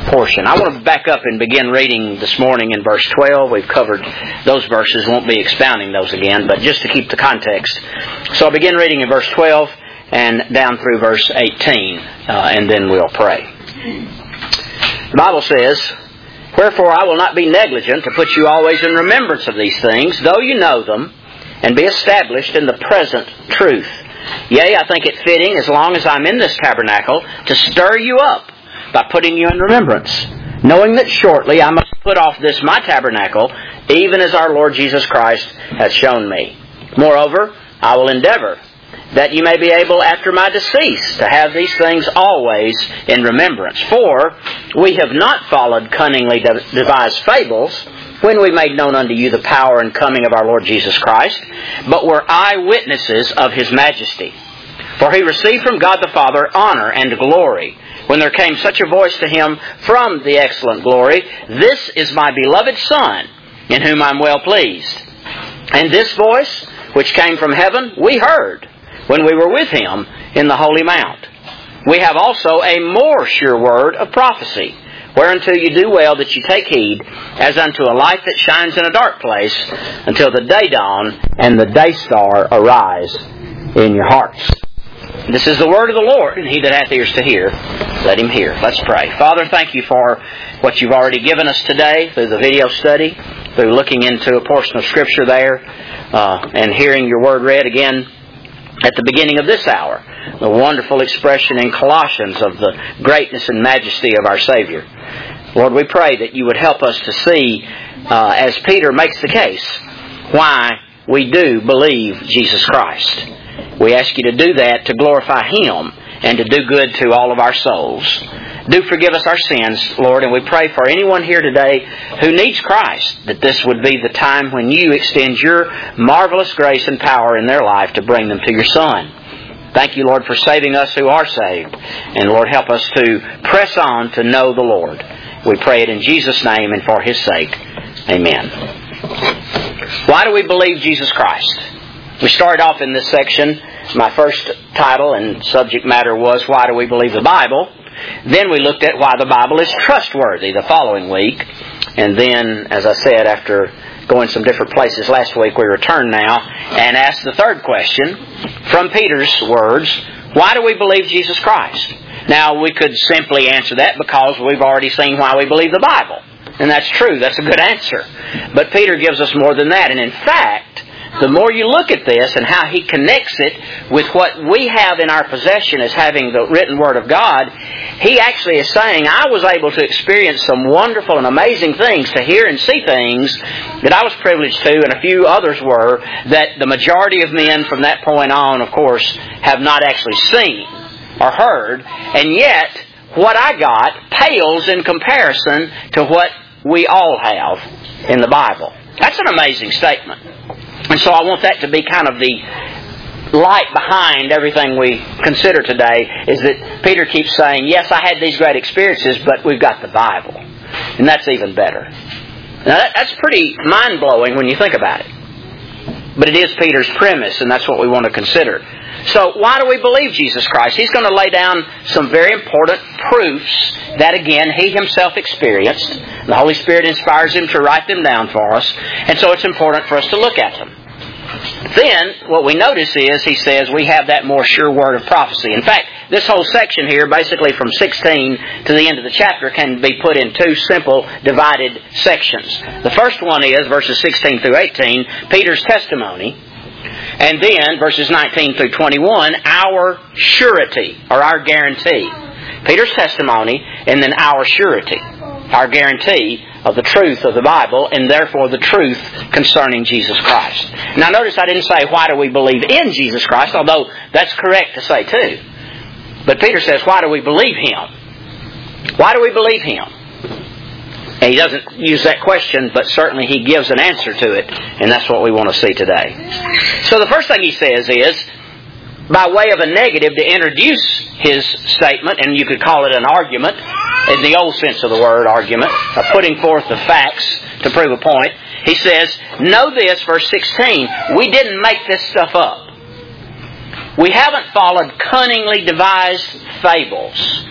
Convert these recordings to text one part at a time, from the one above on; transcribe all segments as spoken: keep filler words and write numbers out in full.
portion. I want to back up and begin reading this morning in verse twelve. We've covered those verses, won't be expounding those again, but just to keep the context. So I'll begin reading in verse twelve and down through verse eighteen, uh, and then we'll pray. The Bible says, "Wherefore I will not be negligent to put you always in remembrance of these things, though you know them, and be established in the present truth. Yea, I think it fitting, as long as I'm in this tabernacle, to stir you up by putting you in remembrance, knowing that shortly I must put off this my tabernacle, even as our Lord Jesus Christ hath shown me. Moreover, I will endeavor that you may be able after my decease to have these things always in remembrance. For we have not followed cunningly devised fables, when we made known unto you the power and coming of our Lord Jesus Christ, but were eyewitnesses of His majesty. For He received from God the Father honor and glory, when there came such a voice to Him from the excellent glory, This is my beloved Son, in whom I am well pleased. And this voice, which came from heaven, we heard, when we were with Him in the holy mount. We have also a more sure word of prophecy, whereunto you do well that you take heed, as unto a light that shines in a dark place, until the day dawn and the day star arise in your hearts." This is the word of the Lord, and he that hath ears to hear, let him hear. Let's pray. Father, thank you for what you've already given us today through the video study, through looking into a portion of Scripture there, uh, and hearing your word read again at the beginning of this hour. The wonderful expression in Colossians of the greatness and majesty of our Savior. Lord, we pray that you would help us to see, uh, as Peter makes the case, why we do believe Jesus Christ. We ask you to do that to glorify Him and to do good to all of our souls. Do forgive us our sins, Lord, and we pray for anyone here today who needs Christ, that this would be the time when you extend your marvelous grace and power in their life to bring them to your Son. Thank you, Lord, for saving us who are saved. And Lord, help us to press on to know the Lord. We pray it in Jesus' name and for His sake. Amen. Why do we believe Jesus Christ? We started off in this section. My first title and subject matter was, why do we believe the Bible? Then we looked at why the Bible is trustworthy the following week. And then, as I said, after going some different places last week, we return now and ask the third question from Peter's words, why do we believe Jesus Christ? Now, we could simply answer that because we've already seen why we believe the Bible. And that's true. That's a good answer. But Peter gives us more than that. And in fact, the more you look at this and how he connects it with what we have in our possession as having the written Word of God, he actually is saying, I was able to experience some wonderful and amazing things, to hear and see things that I was privileged to, and a few others were, that the majority of men from that point on, of course, have not actually seen or heard. And yet, what I got pales in comparison to what we all have in the Bible. That's an amazing statement. And so I want that to be kind of the light behind everything we consider today, is that Peter keeps saying, yes, I had these great experiences, but we've got the Bible. And that's even better. Now that, that's pretty mind-blowing when you think about it. But it is Peter's premise, and that's what we want to consider. So why do we believe Jesus Christ? He's going to lay down some very important proofs that, again, He Himself experienced. The Holy Spirit inspires Him to write them down for us. And so it's important for us to look at them. Then, what we notice is, he says, we have that more sure word of prophecy. In fact, this whole section here, basically from sixteen to the end of the chapter, can be put in two simple divided sections. The first one is, verses sixteen through eighteen, Peter's testimony. And then, verses nineteen through twenty-one, our surety, or our guarantee. Peter's testimony, and then our surety, our guarantee of the truth of the Bible, and therefore the truth concerning Jesus Christ. Now notice I didn't say, why do we believe in Jesus Christ, although that's correct to say too. But Peter says, why do we believe Him? Why do we believe Him? And he doesn't use that question, but certainly he gives an answer to it, and that's what we want to see today. So the first thing he says is, by way of a negative, to introduce his statement, and you could call it an argument, in the old sense of the word, argument, of putting forth the facts to prove a point. He says, know this, verse sixteen, we didn't make this stuff up. We haven't followed cunningly devised fables.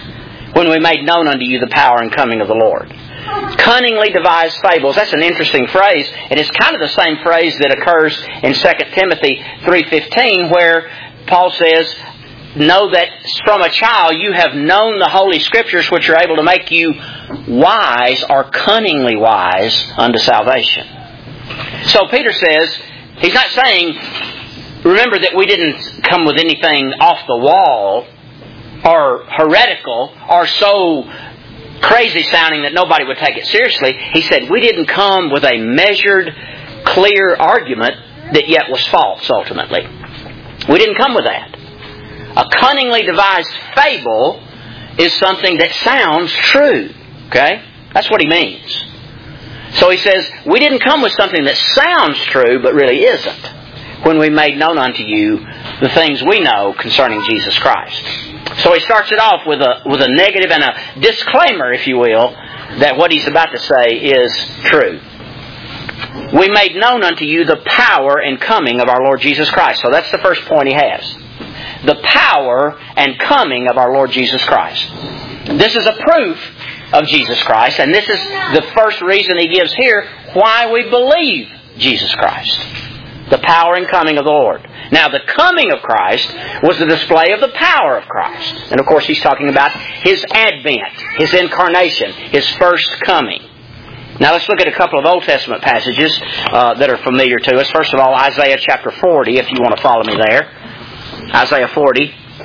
when we made known unto you the power and coming of the Lord. Cunningly devised fables. That's an interesting phrase. And it's kind of the same phrase that occurs in Second Timothy three fifteen, where Paul says, know that from a child you have known the Holy Scriptures, which are able to make you wise or cunningly wise unto salvation. So Peter says, he's not saying, remember that we didn't come with anything off the wall or heretical or so crazy sounding that nobody would take it seriously. He said, we didn't come with a measured, clear argument that yet was false ultimately. We didn't come with that. A cunningly devised fable is something that sounds true. Okay? That's what he means. So he says, we didn't come with something that sounds true but really isn't, when we made known unto you the things we know concerning Jesus Christ. So he starts it off with a with a negative and a disclaimer, if you will, that what he's about to say is true. We made known unto you the power and coming of our Lord Jesus Christ. So that's the first point he has. The power and coming of our Lord Jesus Christ. This is a proof of Jesus Christ, and this is the first reason he gives here why we believe Jesus Christ. The power and coming of the Lord. Now, the coming of Christ was the display of the power of Christ. And of course, he's talking about His advent, His incarnation, His first coming. Now, let's look at a couple of Old Testament passages uh, that are familiar to us. First of all, Isaiah chapter forty, if you want to follow me there. Isaiah forty.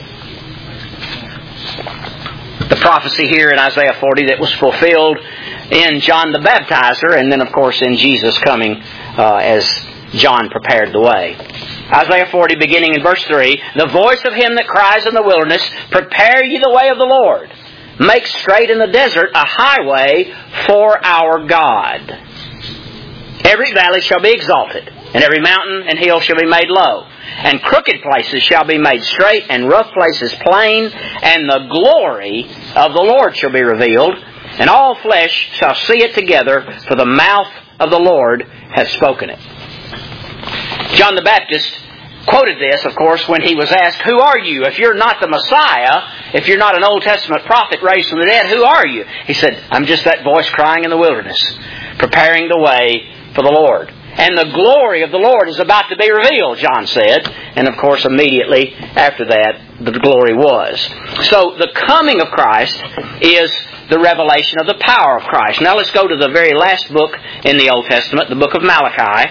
The prophecy here in Isaiah forty that was fulfilled in John the Baptizer, and then, of course, in Jesus coming uh, as John prepared the way. Isaiah forty, beginning in verse three, the voice of him that cries in the wilderness, prepare ye the way of the Lord. Make straight in the desert a highway for our God. Every valley shall be exalted, and every mountain and hill shall be made low. And crooked places shall be made straight, and rough places plain, and the glory of the Lord shall be revealed, and all flesh shall see it together, for the mouth of the Lord hath spoken it. John the Baptist quoted this, of course, when he was asked, who are you? If you're not the Messiah, if you're not an Old Testament prophet raised from the dead, who are you? He said, I'm just that voice crying in the wilderness, preparing the way for the Lord. And the glory of the Lord is about to be revealed, John said. And of course, immediately after that, the glory was. So the coming of Christ is the revelation of the power of Christ. Now let's go to the very last book in the Old Testament, the book of Malachi.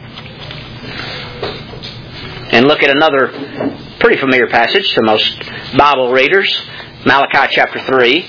And look at another pretty familiar passage to most Bible readers. Malachi chapter three.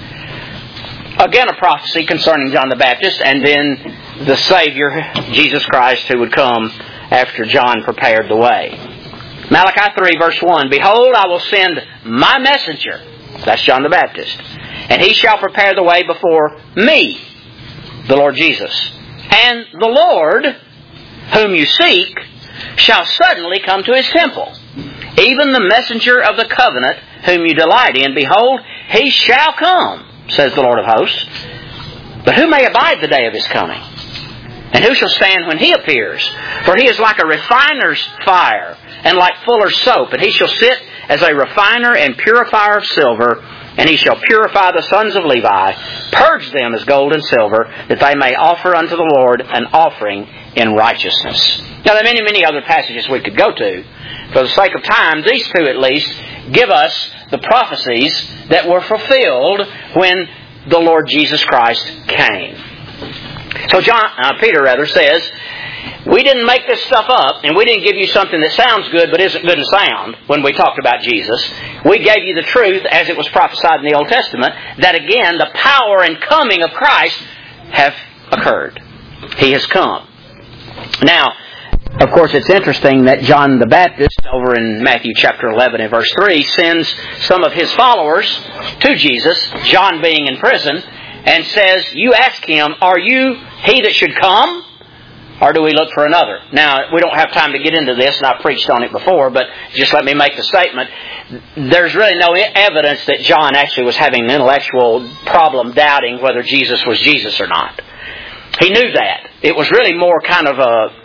Again, a prophecy concerning John the Baptist, and then the Savior, Jesus Christ, who would come after John prepared the way. Malachi three, verse one, behold, I will send my messenger, that's John the Baptist, and he shall prepare the way before me, the Lord Jesus. And the Lord, whom you seek, shall suddenly come to his temple. Even the messenger of the covenant, whom you delight in, behold, he shall come, says the Lord of hosts. But who may abide the day of his coming? And who shall stand when he appears? For he is like a refiner's fire, and like fuller's soap. And he shall sit as a refiner and purifier of silver, and he shall purify the sons of Levi, purge them as gold and silver, that they may offer unto the Lord an offering in righteousness. Now, there are many, many other passages we could go to. For the sake of time, these two at least give us the prophecies that were fulfilled when the Lord Jesus Christ came. So John, uh, Peter rather says, we didn't make this stuff up, and we didn't give you something that sounds good but isn't good in sound when we talked about Jesus. We gave you the truth as it was prophesied in the Old Testament, that again, the power and coming of Christ have occurred. He has come. Now, of course, it's interesting that John the Baptist, over in Matthew chapter eleven and verse three, sends some of his followers to Jesus, John being in prison, and says, you ask him, are you he that should come? Or do we look for another? Now, we don't have time to get into this, and I've preached on it before, but just let me make the statement. There's really no evidence that John actually was having an intellectual problem doubting whether Jesus was Jesus or not. He knew that. It was really more kind of a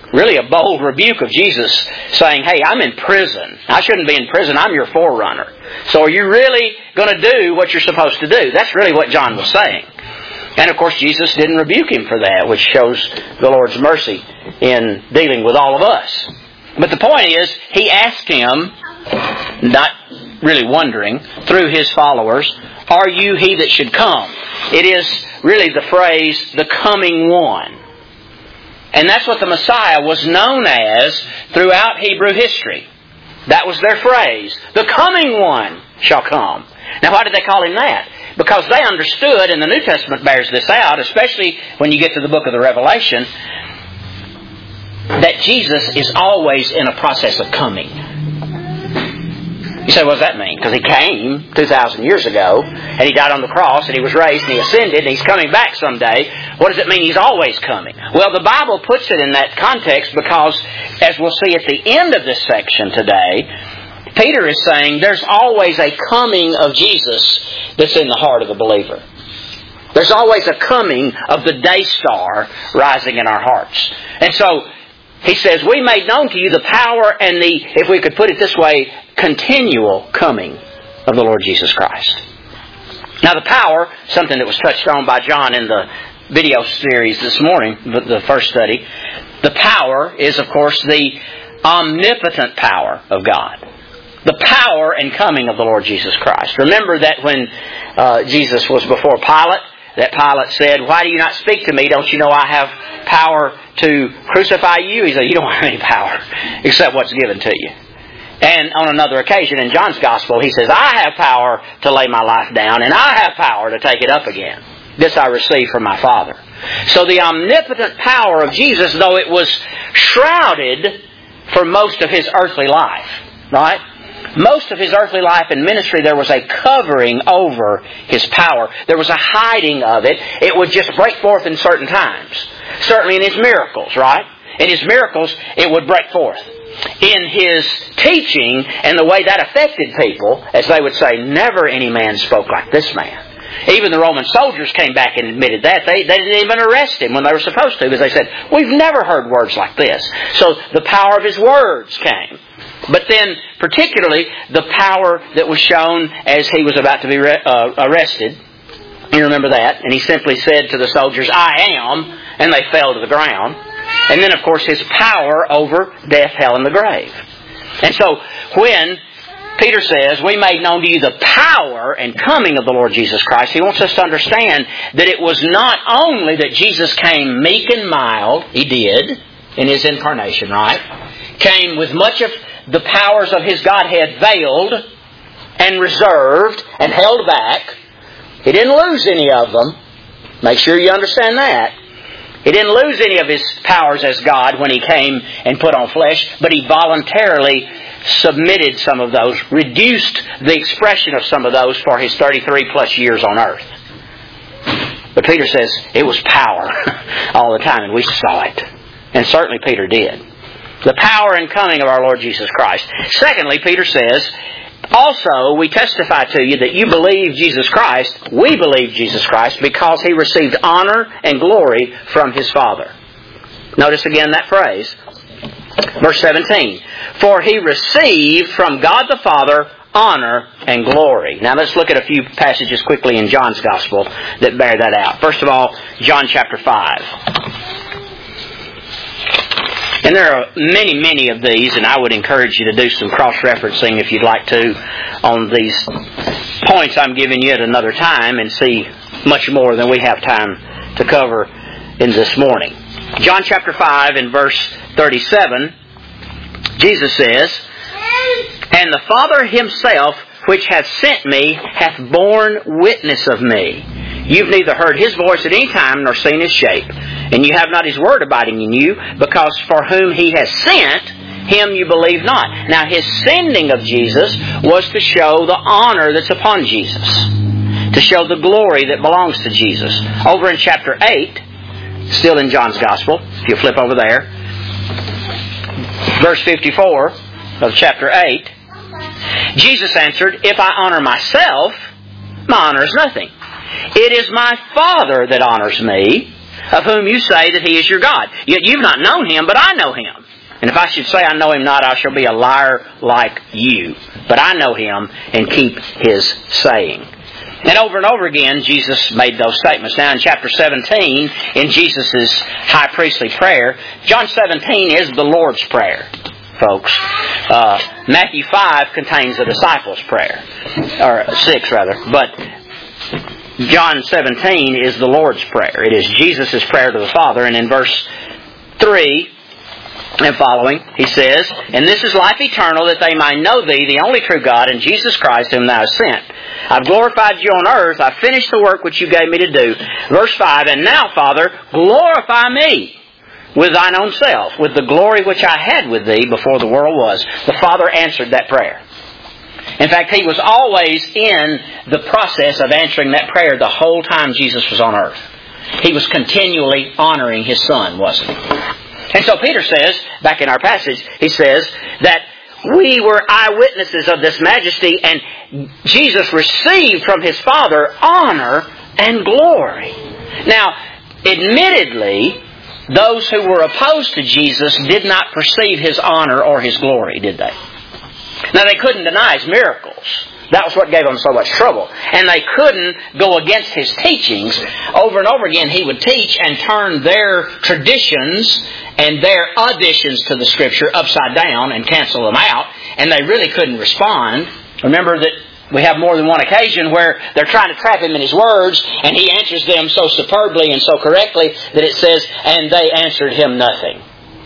really a bold rebuke of Jesus, saying, hey, I'm in prison. I shouldn't be in prison. I'm your forerunner. So are you really going to do what you're supposed to do? That's really what John was saying. And of course, Jesus didn't rebuke him for that, which shows the Lord's mercy in dealing with all of us. But the point is, he asked him, not really wondering, through his followers, are you he that should come? It is really the phrase, the coming one. And that's what the Messiah was known as throughout Hebrew history. That was their phrase. The coming one shall come. Now why did they call him that? Because they understood, and the New Testament bears this out, especially when you get to the book of the Revelation, that Jesus is always in a process of coming. You say, what does that mean? Because He came two thousand years ago, and He died on the cross, and He was raised, and He ascended, and He's coming back someday. What does it mean He's always coming? Well, the Bible puts it in that context because, as we'll see at the end of this section today, Peter is saying there's always a coming of Jesus that's in the heart of the believer. There's always a coming of the day star rising in our hearts. And so, he says, we made known to you the power and the, if we could put it this way, continual coming of the Lord Jesus Christ. Now the power, something that was touched on by John in the video series this morning, the first study, the power is, of course, the omnipotent power of God. The power and coming of the Lord Jesus Christ. Remember that when uh, Jesus was before Pilate, that Pilate said, why do you not speak to me? Don't you know I have power to crucify you? He said, you don't have any power except what's given to you. And on another occasion in John's Gospel, he says, I have power to lay my life down, and I have power to take it up again. This I received from my Father. So the omnipotent power of Jesus, though it was shrouded for most of His earthly life, right? Most of His earthly life and ministry, there was a covering over His power. There was a hiding of it. It would just break forth in certain times. Certainly in His miracles, right? In His miracles, it would break forth. In His teaching and the way that affected people, as they would say, never any man spoke like this man. Even the Roman soldiers came back and admitted that. They, they didn't even arrest Him when they were supposed to, because they said, we've never heard words like this. So the power of His words came. But then, particularly, the power that was shown as He was about to be re- uh, arrested. You remember that? And He simply said to the soldiers, I am, and they fell to the ground. And then, of course, His power over death, hell, and the grave. And so, when Peter says, we made known to you the power and coming of the Lord Jesus Christ, he wants us to understand that it was not only that Jesus came meek and mild, He did, in His incarnation, right? Came with much of the powers of His Godhead veiled and reserved and held back. He didn't lose any of them. Make sure you understand that. He didn't lose any of His powers as God when He came and put on flesh, but He voluntarily submitted some of those, reduced the expression of some of those for His thirty-three plus years on earth. But Peter says it was power all the time, and we saw it. And certainly Peter did. The power and coming of our Lord Jesus Christ. Secondly, Peter says, also we testify to you that you believe Jesus Christ, we believe Jesus Christ, because He received honor and glory from His Father. Notice again that phrase. Verse seventeen. For He received from God the Father honor and glory. Now let's look at a few passages quickly in John's Gospel that bear that out. First of all, John chapter five. And there are many, many of these, and I would encourage you to do some cross-referencing if you'd like to on these points I'm giving you at another time and see much more than we have time to cover in this morning. John chapter five and verse thirty-seven, Jesus says, and the Father Himself, which hath sent me, hath borne witness of me. You've neither heard His voice at any time nor seen His shape. And you have not His word abiding in you, because for whom He has sent, Him you believe not. Now His sending of Jesus was to show the honor that's upon Jesus. To show the glory that belongs to Jesus. Over in chapter eight, still in John's Gospel, if you flip over there, verse fifty-four of chapter eight, Jesus answered, if I honor myself, my honor is nothing. It is my Father that honors me, of whom you say that He is your God. Yet you've not known Him, but I know Him. And if I should say I know Him not, I shall be a liar like you. But I know Him and keep His saying. And over and over again, Jesus made those statements. Now in chapter seventeen, in Jesus' high priestly prayer, John seventeen is the Lord's Prayer, folks. Uh, Matthew five contains the disciples' prayer. Or six, rather. But John seventeen is the Lord's Prayer. It is Jesus' prayer to the Father. And in verse three and following, He says, "And this is life eternal, that they might know Thee, the only true God, and Jesus Christ, whom Thou hast sent. I've glorified You on earth. I've finished the work which You gave Me to do." Verse five, "And now, Father, glorify Me with Thine own self, with the glory which I had with Thee before the world was." The Father answered that prayer. In fact, He was always in the process of answering that prayer the whole time Jesus was on earth. He was continually honoring His Son, wasn't He? And so Peter says, back in our passage, he says that we were eyewitnesses of this majesty, and Jesus received from His Father honor and glory. Now, admittedly, those who were opposed to Jesus did not perceive His honor or His glory, did they? Now, they couldn't deny His miracles. That was what gave them so much trouble. And they couldn't go against His teachings. Over and over again, He would teach and turn their traditions and their additions to the Scripture upside down and cancel them out. And they really couldn't respond. Remember that we have more than one occasion where they're trying to trap Him in His words, and He answers them so superbly and so correctly that it says, "And they answered Him nothing."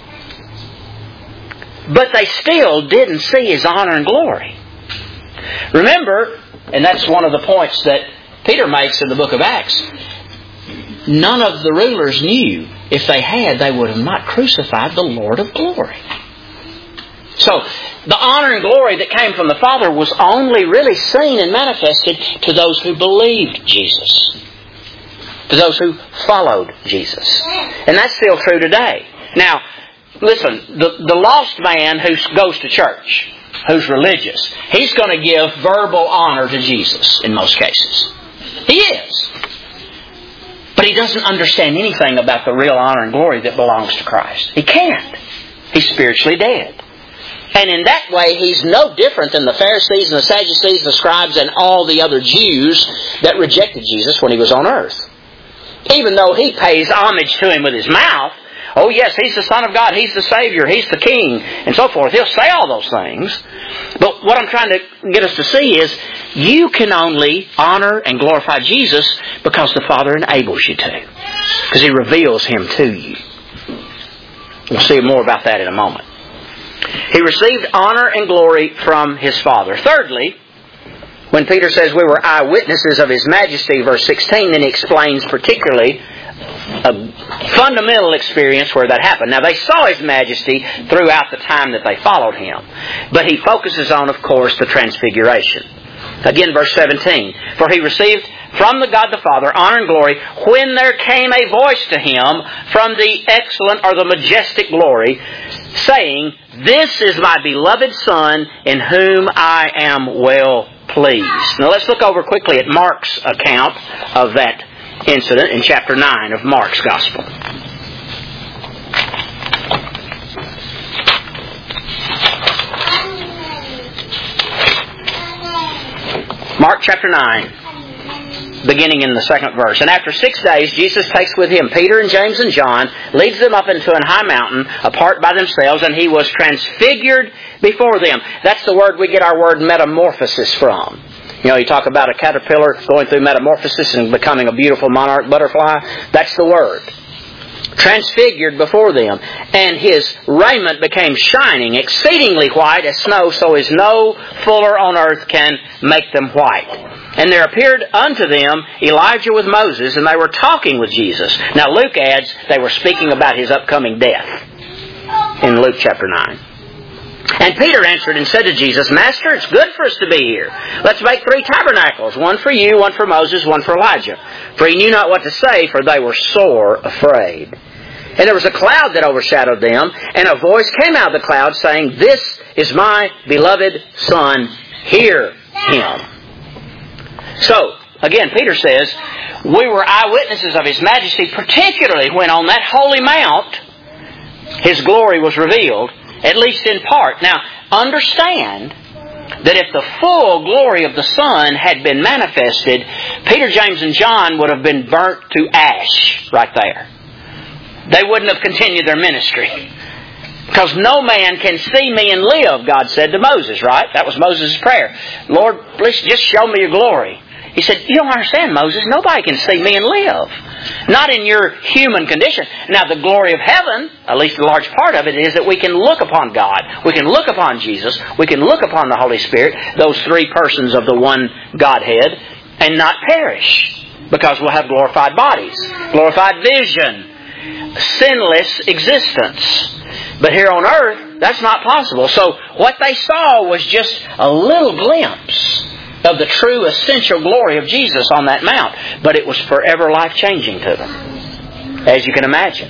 But they still didn't see His honor and glory. Remember, and that's one of the points that Peter makes in the book of Acts, none of the rulers knew. If they had, they would have not crucified the Lord of glory. So, the honor and glory that came from the Father was only really seen and manifested to those who believed Jesus. To those who followed Jesus. And that's still true today. Now, listen, the, the lost man who goes to church, who's religious, he's going to give verbal honor to Jesus in most cases. He is. But he doesn't understand anything about the real honor and glory that belongs to Christ. He can't. He's spiritually dead. And in that way, he's no different than the Pharisees and the Sadducees and the scribes and all the other Jews that rejected Jesus when He was on earth. Even though he pays homage to Him with his mouth, oh yes, He's the Son of God, He's the Savior, He's the King, and so forth. He'll say all those things. But what I'm trying to get us to see is, you can only honor and glorify Jesus because the Father enables you to. Because He reveals Him to you. We'll see more about that in a moment. He received honor and glory from His Father. Thirdly, when Peter says we were eyewitnesses of His majesty, verse sixteen, then he explains particularly a fundamental experience where that happened. Now, they saw His majesty throughout the time that they followed Him. But he focuses on, of course, the transfiguration. Again, verse seventeen. "For He received from the God the Father honor and glory when there came a voice to Him from the excellent or the majestic glory, saying, This is my beloved Son, in whom I am well pleased." Now let's look over quickly at Mark's account of that incident in chapter nine of Mark's Gospel. Mark chapter nine, beginning in the second verse. "And after six days, Jesus takes with Him Peter and James and John, leads them up into an high mountain, apart by themselves, and He was transfigured before them." That's the word we get our word metamorphosis from. You know, you talk about a caterpillar going through metamorphosis and becoming a beautiful monarch butterfly. That's the word. Transfigured before them. "And His raiment became shining, exceedingly white as snow, so as no fuller on earth can make them white. And there appeared unto them Elijah with Moses, and they were talking with Jesus." Now Luke adds they were speaking about His upcoming death in Luke chapter nine. "And Peter answered and said to Jesus, Master, it's good for us to be here. Let's make three tabernacles, one for you, one for Moses, one for Elijah. For he knew not what to say, for they were sore afraid. And there was a cloud that overshadowed them, and a voice came out of the cloud saying, This is my beloved Son, hear Him." So, again, Peter says, we were eyewitnesses of His majesty, particularly when on that holy mount His glory was revealed, at least in part. Now, understand that if the full glory of the Son had been manifested, Peter, James, and John would have been burnt to ash right there. They wouldn't have continued their ministry. Because no man can see me and live, God said to Moses, right? That was Moses' prayer. Lord, please just show me your glory. He said, you don't understand, Moses. Nobody can see me and live. Not in your human condition. Now, the glory of heaven, at least a large part of it, is that we can look upon God. We can look upon Jesus. We can look upon the Holy Spirit, those three persons of the one Godhead, and not perish. Because we'll have glorified bodies, glorified vision, sinless existence. But here on earth, that's not possible. So what they saw was just a little glimpse of the true essential glory of Jesus on that mount. But it was forever life-changing to them, as you can imagine.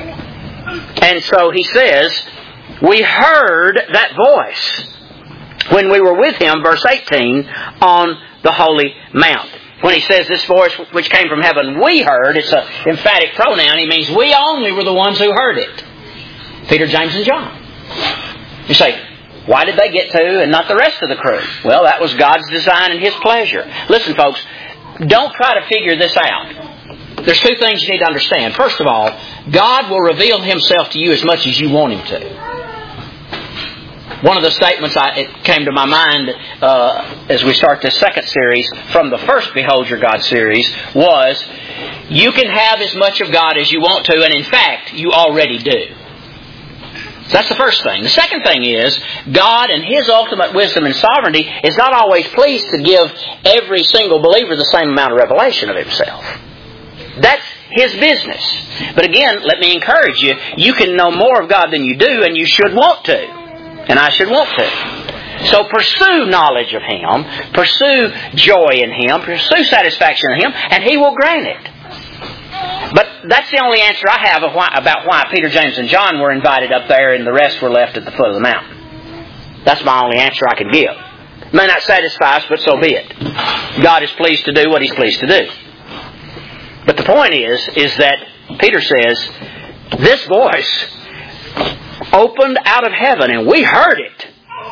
And so he says, we heard that voice when we were with Him, verse eighteen, on the holy mount. When he says this voice which came from heaven, we heard, it's an emphatic pronoun. He means we only were the ones who heard it. Peter, James, and John. You say, why did they get to and not the rest of the crew? Well, that was God's design and His pleasure. Listen, folks, don't try to figure this out. There's two things you need to understand. First of all, God will reveal Himself to you as much as you want Him to. One of the statements I, it came to my mind uh, as we start this second series from the first Behold Your God series was, you can have as much of God as you want to, and in fact, you already do. So that's the first thing. The second thing is, God in His ultimate wisdom and sovereignty is not always pleased to give every single believer the same amount of revelation of Himself. That's His business. But again, let me encourage you, you can know more of God than you do, and you should want to. And I should want to. So pursue knowledge of Him, pursue joy in Him, pursue satisfaction in Him, and He will grant it. But that's the only answer I have of why, about why Peter, James, and John were invited up there and the rest were left at the foot of the mountain. That's my only answer I can give. It may not satisfy us, but so be it. God is pleased to do what He's pleased to do. But the point is, is that Peter says, this voice opened out of heaven and we heard it.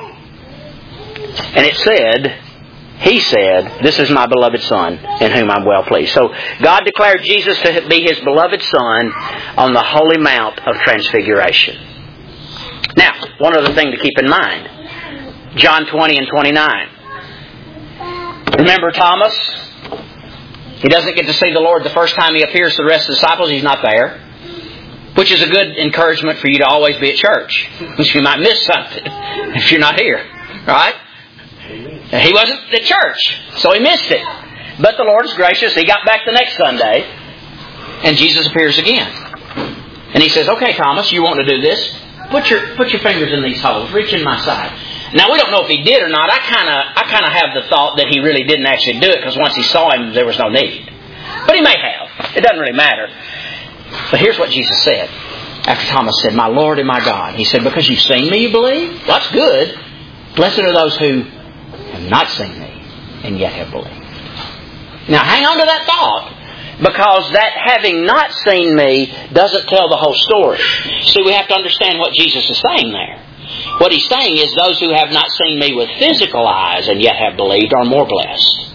And it said, He said, this is my beloved Son in whom I'm well pleased. So God declared Jesus to be His beloved Son on the holy mount of transfiguration. Now, one other thing to keep in mind. John twenty and twenty-nine. Remember Thomas? He doesn't get to see the Lord the first time He appears to the rest of the disciples. He's not there. Which is a good encouragement for you to always be at church. Because you might miss something if you're not here. Right? He wasn't at church, so he missed it. But the Lord is gracious. He got back the next Sunday, and Jesus appears again. And He says, okay, Thomas, you want to do this? Put your put your fingers in these holes. Reach in my side. Now, we don't know if He did or not. I kind of I kind of have the thought that He really didn't actually do it, because once He saw Him, there was no need. But He may have. It doesn't really matter. But here's what Jesus said. After Thomas said, my Lord and my God. He said, because you've seen me, you believe? Well, that's good. Blessed are those who have not seen me and yet have believed. Now, hang on to that thought, because that having not seen me doesn't tell the whole story. See, we have to understand what Jesus is saying there. What He's saying is those who have not seen me with physical eyes and yet have believed are more blessed.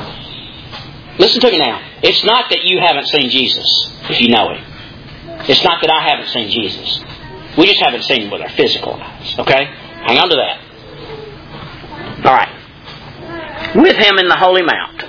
Listen to me now. It's not that you haven't seen Jesus, if you know Him. It's not that I haven't seen Jesus. We just haven't seen Him with our physical eyes. Okay? Hang on to that. All right. With Him in the Holy Mount.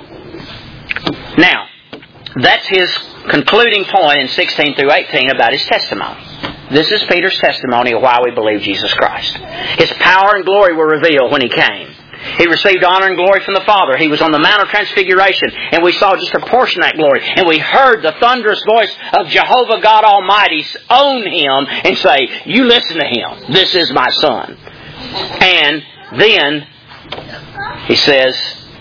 Now, that's his concluding point in sixteen through eighteen about his testimony. This is Peter's testimony of why we believe Jesus Christ. His power and glory were revealed when He came. He received honor and glory from the Father. He was on the Mount of Transfiguration, and we saw just a portion of that glory. And we heard the thunderous voice of Jehovah God Almighty own Him and say, you listen to Him. This is my Son. And then He says,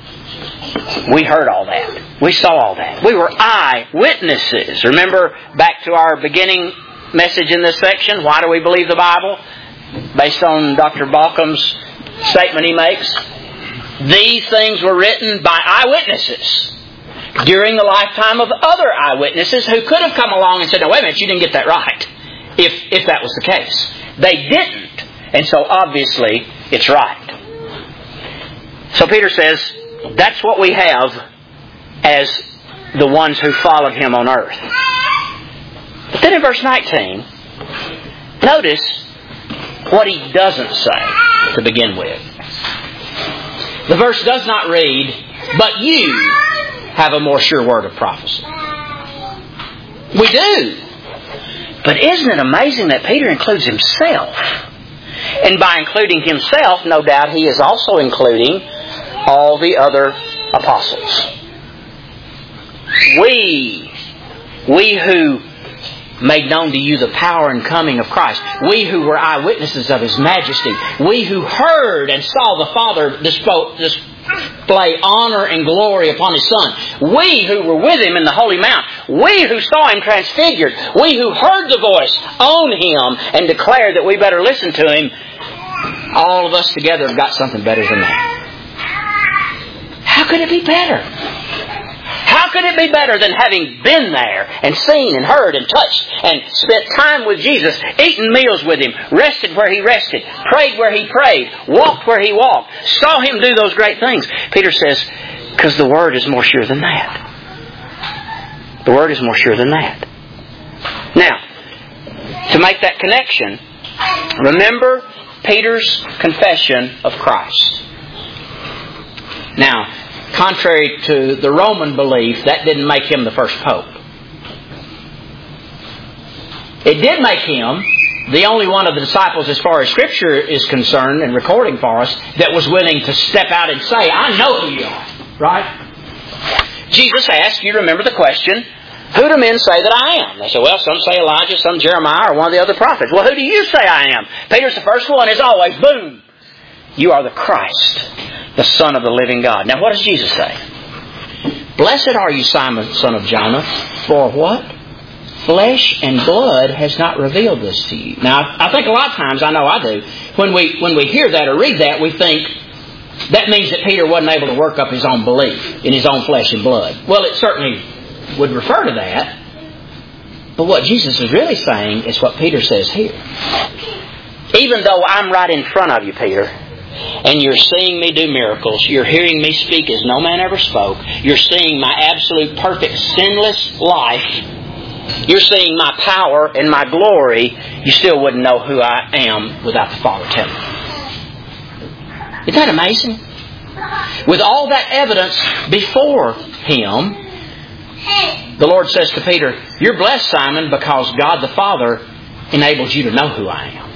we heard all that. We saw all that. We were eyewitnesses. Remember back to our beginning message in this section, why do we believe the Bible? Based on Doctor Balcom's statement he makes. These things were written by eyewitnesses. during the lifetime of other eyewitnesses who could have come along and said, no, wait a minute, you didn't get that right, if, if that was the case. They didn't. And so obviously it's right. So Peter says, that's what we have as the ones who followed Him on earth. But then in verse nineteen, notice what he doesn't say to begin with. The verse does not read, but you have a more sure word of prophecy. We do. But isn't it amazing that Peter includes himself? And by including himself, no doubt he is also including all the other apostles. We, we who made known to you the power and coming of Christ. We who were eyewitnesses of His majesty. We who heard and saw the Father display honor and glory upon His Son. We who were with Him in the Holy Mount. We who saw Him transfigured. We who heard the voice own Him and declared that we better listen to Him. All of us together have got something better than that. How could it be better? How could it be better than having been there and seen and heard and touched and spent time with Jesus, eaten meals with Him, rested where He rested, prayed where He prayed, walked where He walked, saw Him do those great things? Peter says, because the Word is more sure than that. The Word is more sure than that. Now, to make that connection, remember Peter's confession of Christ. Now, contrary to the Roman belief, that didn't make him the first pope. It did make him the only one of the disciples, as far as Scripture is concerned and recording for us, that was willing to step out and say, I know who you are. Right? Jesus asked, you remember the question, who do men say that I am? They said, well, some say Elijah, some Jeremiah, or one of the other prophets. Well, who do you say I am? Peter's the first one, as always. Boom! You are the Christ, the Son of the living God. Now, what does Jesus say? Blessed are you, Simon, son of Jonah, for what? Flesh and blood has not revealed this to you. Now, I think a lot of times, I know I do, when we when we hear that or read that, we think that means that Peter wasn't able to work up his own belief in his own flesh and blood. Well, it certainly would refer to that. But what Jesus is really saying is what Peter says here. Even though I'm right in front of you, Peter, and you're seeing me do miracles, you're hearing me speak as no man ever spoke, you're seeing my absolute perfect sinless life, you're seeing my power and my glory, you still wouldn't know who I am without the Father telling me. Isn't that amazing? With all that evidence before him, the Lord says to Peter, you're blessed, Simon, because God the Father enabled you to know who I am.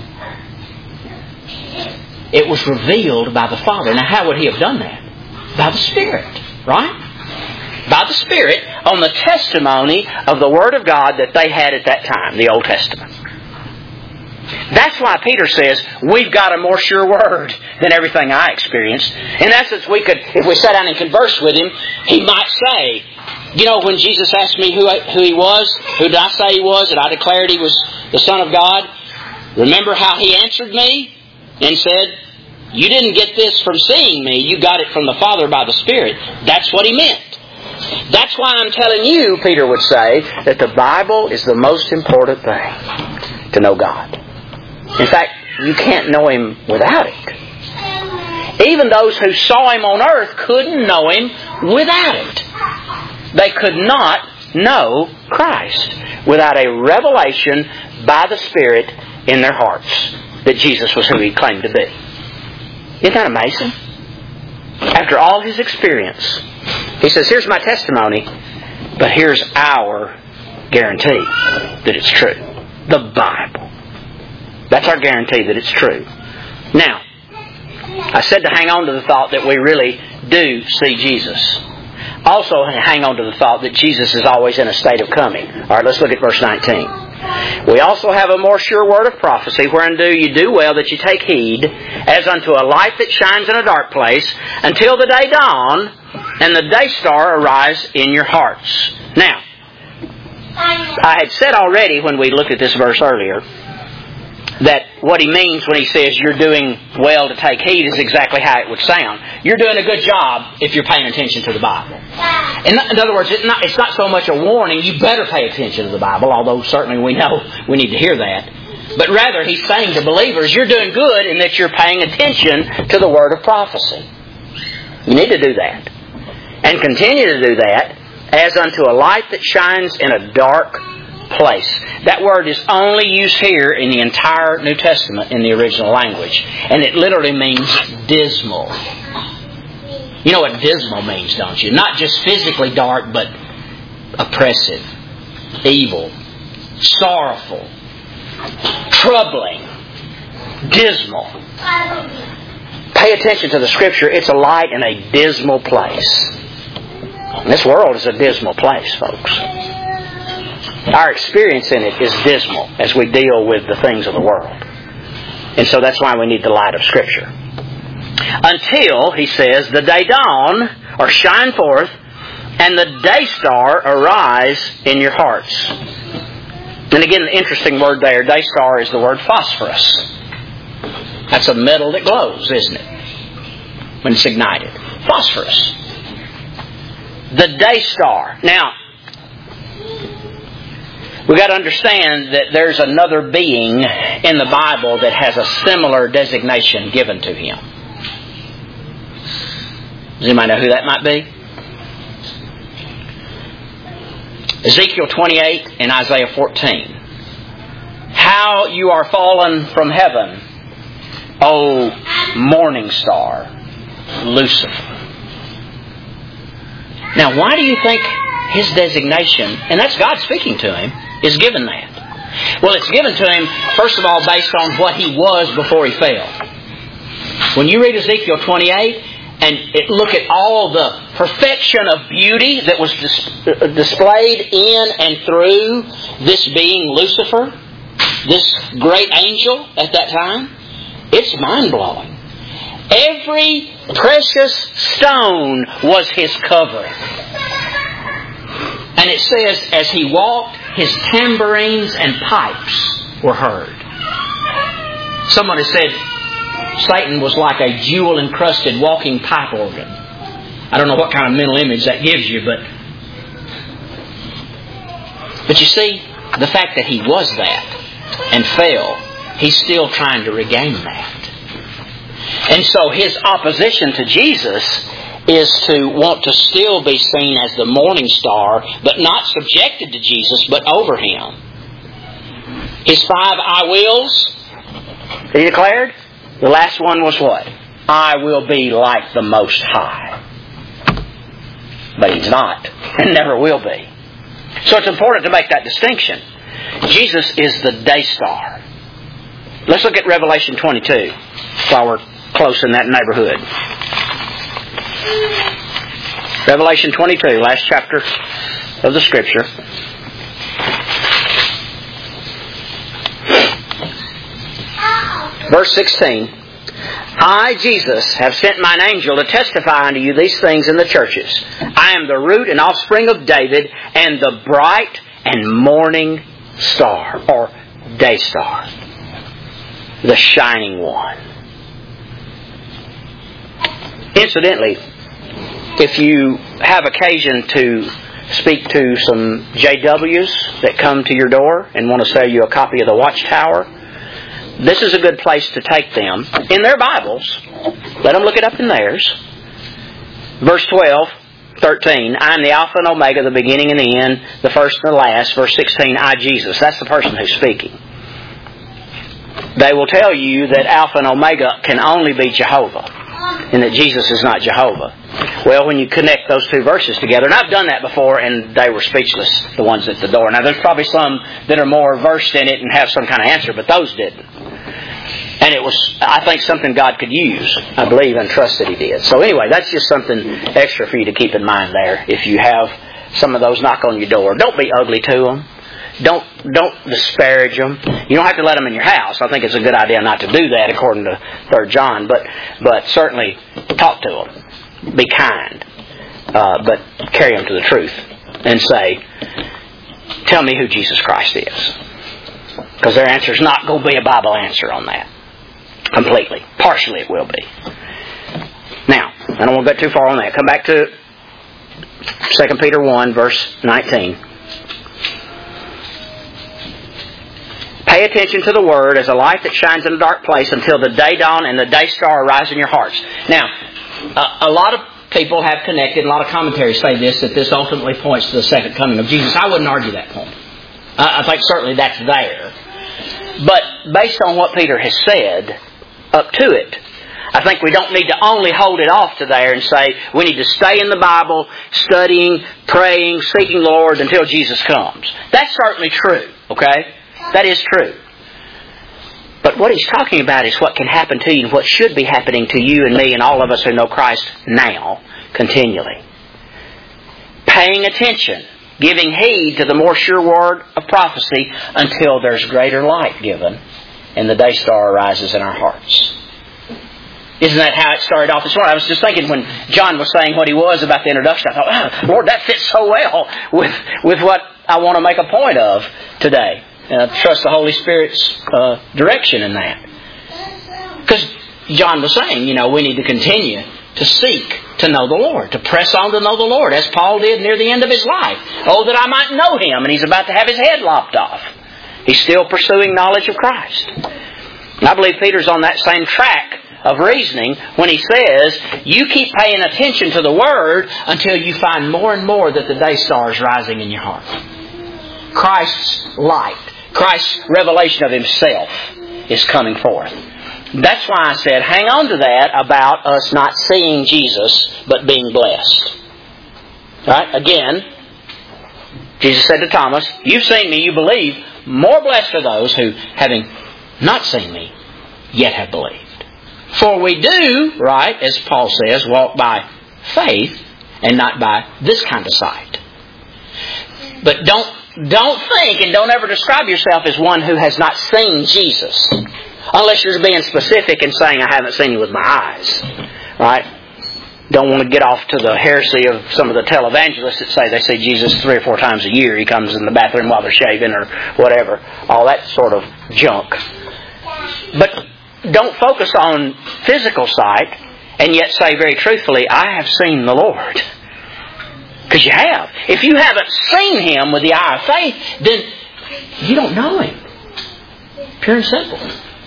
It was revealed by the Father. Now, how would He have done that? By the Spirit, right? By the Spirit on the testimony of the Word of God that they had at that time, the Old Testament. That's why Peter says, we've got a more sure Word than everything I experienced. In essence, we could, if we sat down and conversed with Him, He might say, you know, when Jesus asked me who, I, who He was, who did I say He was, and I declared He was the Son of God, remember how He answered me? And said, you didn't get this from seeing me, you got it from the Father by the Spirit. That's what He meant. That's why I'm telling you, Peter would say, that the Bible is the most important thing to know God. In fact, you can't know Him without it. Even those who saw Him on earth couldn't know Him without it. They could not know Christ without a revelation by the Spirit in their hearts that Jesus was who He claimed to be. Isn't that amazing? After all His experience, He says, here's my testimony, but here's our guarantee that it's true. The Bible. That's our guarantee that it's true. Now, I said to hang on to the thought that we really do see Jesus. Also hang on to the thought that Jesus is always in a state of coming. All right, let's look at verse nineteen. We also have a more sure word of prophecy, whereunto you do well that you take heed, as unto a light that shines in a dark place, until the day dawn, and the day star arise in your hearts. Now, I had said already when we looked at this verse earlier, that what he means when he says you're doing well to take heed is exactly how it would sound. You're doing a good job if you're paying attention to the Bible. In, in other words, it's not, it's not so much a warning, you better pay attention to the Bible, although certainly we know we need to hear that. But rather, he's saying to believers, you're doing good in that you're paying attention to the word of prophecy. You need to do that. And continue to do that as unto a light that shines in a dark place. That word is only used here in the entire New Testament in the original language. And it literally means dismal. You know what dismal means, don't you? Not just physically dark, but oppressive, evil, sorrowful, troubling, dismal. Pay attention to the Scripture. It's a light in a dismal place. And this world is a dismal place, folks. Our experience in it is dismal as we deal with the things of the world. And so that's why we need the light of Scripture. Until, he says, the day dawn, or shine forth, and the day star arise in your hearts. And again, the interesting word there, day star, is the word phosphorus. That's a metal that glows, isn't it? When it's ignited. Phosphorus. The day star. Now, we've got to understand that there's another being in the Bible that has a similar designation given to him. Does anybody know who that might be? Ezekiel twenty-eight and Isaiah fourteen. How you are fallen from heaven, O morning star, Lucifer. Now, why do you think his designation, and that's God speaking to him, is given that? Well, it's given to him, first of all, based on what he was before he fell. When you read Ezekiel twenty-eight, and it, look at all the perfection of beauty that was dis- displayed in and through this being Lucifer, this great angel at that time, it's mind-blowing. Every precious stone was his covering. And it says, as he walked, his tambourines and pipes were heard. Someone has said Satan was like a jewel-encrusted walking pipe organ. I don't know what kind of mental image that gives you, but... But you see, the fact that he was that and fell, he's still trying to regain that. And so his opposition to Jesus is to want to still be seen as the morning star, but not subjected to Jesus, but over him. His five I wills, he declared. The last one was what? I will be like the Most High. But he's not, and never will be. So it's important to make that distinction. Jesus is the day star. Let's look at Revelation twenty-two while we're close in that neighborhood. Revelation twenty-two, last chapter of the Scripture. Verse sixteen. I, Jesus, have sent mine angel to testify unto you these things in the churches. I am the root and offspring of David, and the bright and morning star, or day star, the shining one. Incidentally, if you have occasion to speak to some J Ws that come to your door and want to sell you a copy of the Watchtower, this is a good place to take them in their Bibles. Let them look it up in theirs. Verse twelve, thirteen, I am the Alpha and Omega, the beginning and the end, the first and the last. Verse sixteen, I, Jesus. That's the person who's speaking. They will tell you that Alpha and Omega can only be Jehovah, and that Jesus is not Jehovah. Well, when you connect those two verses together, and I've done that before, and they were speechless, the ones at the door. Now, there's probably some that are more versed in it and have some kind of answer, but those didn't. And it was, I think, something God could use. I believe and trust that He did. So anyway, that's just something extra for you to keep in mind there. If you have some of those knock on your door, don't be ugly to them. Don't don't disparage them. You don't have to let them in your house. I think it's a good idea not to do that according to Third John. But but certainly talk to them. Be kind. Uh, but carry them to the truth. And say, tell me who Jesus Christ is. Because their answer is not going to be a Bible answer on that. Completely. Partially it will be. Now, I don't want to go too far on that. Come back to Second Peter one, verse nineteen. Pay attention to the Word as a light that shines in a dark place until the day dawn and the day star arise in your hearts. Now, a, a lot of people have connected, a lot of commentaries say this, that this ultimately points to the second coming of Jesus. I wouldn't argue that point. I, I think certainly that's there. But based on what Peter has said up to it, I think we don't need to only hold it off to there and say we need to stay in the Bible, studying, praying, seeking the Lord until Jesus comes. That's certainly true, okay? That is true. But what he's talking about is what can happen to you and what should be happening to you and me and all of us who know Christ now, continually. Paying attention, giving heed to the more sure word of prophecy until there's greater light given and the day star arises in our hearts. Isn't that how it started off this morning? I was just thinking when John was saying what he was about the introduction, I thought, oh, Lord, that fits so well with, with what I want to make a point of today. And I trust the Holy Spirit's uh, direction in that. Because John was saying, you know, we need to continue to seek to know the Lord, to press on to know the Lord, as Paul did near the end of his life. Oh, that I might know Him, and he's about to have his head lopped off. He's still pursuing knowledge of Christ. And I believe Peter's on that same track of reasoning when he says, you keep paying attention to the Word until you find more and more that the day star is rising in your heart. Christ's light, Christ's revelation of Himself is coming forth. That's why I said, hang on to that about us not seeing Jesus, but being blessed. Right? Again, Jesus said to Thomas, you've seen me, you believe. More blessed are those who, having not seen me, yet have believed. For we do, right, as Paul says, walk by faith and not by this kind of sight. But don't Don't think and don't ever describe yourself as one who has not seen Jesus. Unless you're being specific and saying, I haven't seen you with my eyes. Right? Don't want to get off to the heresy of some of the televangelists that say they see Jesus three or four times a year. He comes in the bathroom while they're shaving or whatever. All that sort of junk. But don't focus on physical sight and yet say very truthfully, I have seen the Lord. Because you have. If you haven't seen Him with the eye of faith, then you don't know Him. Pure and simple.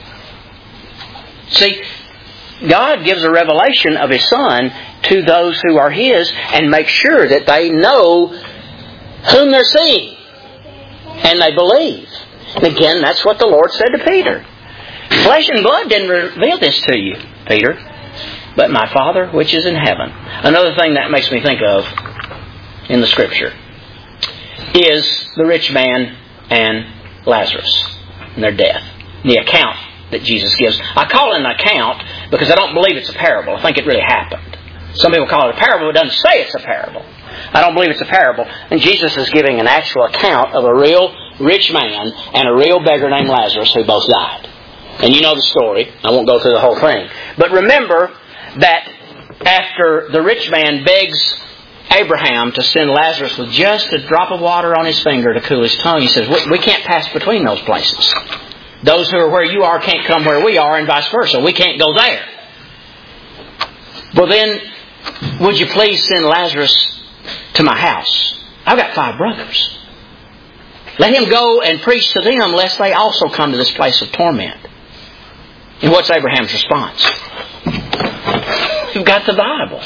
See, God gives a revelation of His Son to those who are His and makes sure that they know whom they're seeing. And they believe. And again, that's what the Lord said to Peter. Flesh and blood didn't reveal this to you, Peter, but my Father which is in heaven. Another thing that makes me think of in the Scripture is the rich man and Lazarus and their death. The account that Jesus gives. I call it an account because I don't believe it's a parable. I think it really happened. Some people call it a parable, but it doesn't say it's a parable. I don't believe it's a parable. And Jesus is giving an actual account of a real rich man and a real beggar named Lazarus who both died. And you know the story. I won't go through the whole thing. But remember that after the rich man begs Abraham to send Lazarus with just a drop of water on his finger to cool his tongue, he says, we, we can't pass between those places. Those who are where you are can't come where we are and vice versa. We can't go there. Well then, would you please send Lazarus to my house? I've got five brothers. Let him go and preach to them lest they also come to this place of torment. And what's Abraham's response? You've got the Bible.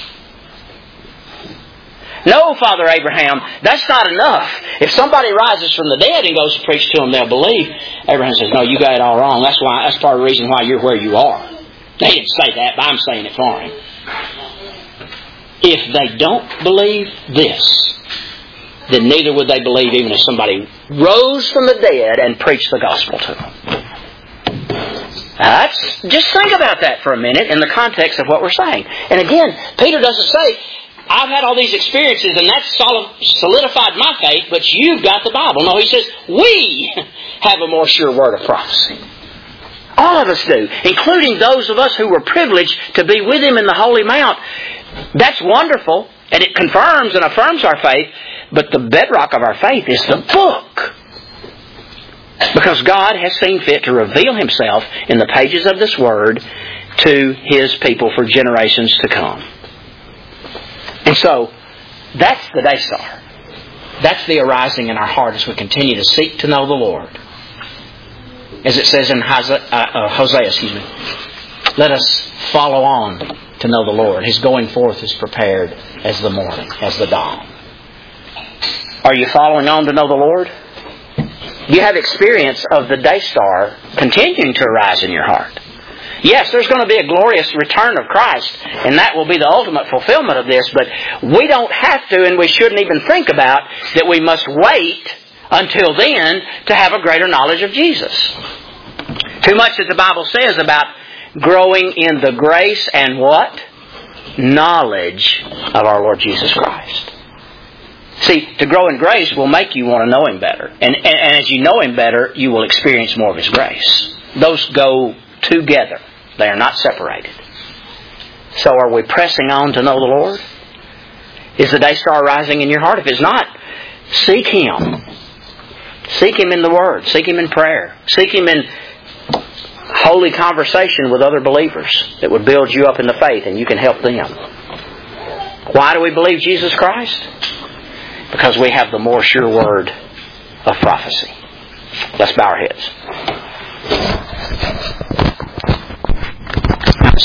No, Father Abraham, that's not enough. If somebody rises from the dead and goes to preach to them, they'll believe. Abraham says, no, you got it all wrong. That's why. That's part of the reason why you're where you are. They didn't say that, but I'm saying it for him. If they don't believe this, then neither would they believe even if somebody rose from the dead and preached the gospel to them. Now that's, just think about that for a minute in the context of what we're saying. And again, Peter doesn't say, I've had all these experiences and that's solidified my faith, but you've got the Bible. No, he says, we have a more sure word of prophecy. All of us do, including those of us who were privileged to be with Him in the Holy Mount. That's wonderful, and it confirms and affirms our faith, but the bedrock of our faith is the book. Because God has seen fit to reveal Himself in the pages of this Word to His people for generations to come. And so, that's the day star. That's the arising in our heart as we continue to seek to know the Lord. As it says in Hosea, uh, uh, Hosea, excuse me, let us follow on to know the Lord. His going forth is prepared as the morning, as the dawn. Are you following on to know the Lord? You have experience of the day star continuing to arise in your heart. Yes, there's going to be a glorious return of Christ, and that will be the ultimate fulfillment of this, but we don't have to, and we shouldn't even think about that we must wait until then to have a greater knowledge of Jesus. Too much that the Bible says about growing in the grace and what? Knowledge of our Lord Jesus Christ. See, to grow in grace will make you want to know Him better. And, and, and as you know Him better, you will experience more of His grace. Those go together. They are not separated. So are we pressing on to know the Lord? Is the day star rising in your heart? If it's not, seek Him. Seek Him in the Word. Seek Him in prayer. Seek Him in holy conversation with other believers that would build you up in the faith and you can help them. Why do we believe Jesus Christ? Because we have the more sure word of prophecy. Let's bow our heads.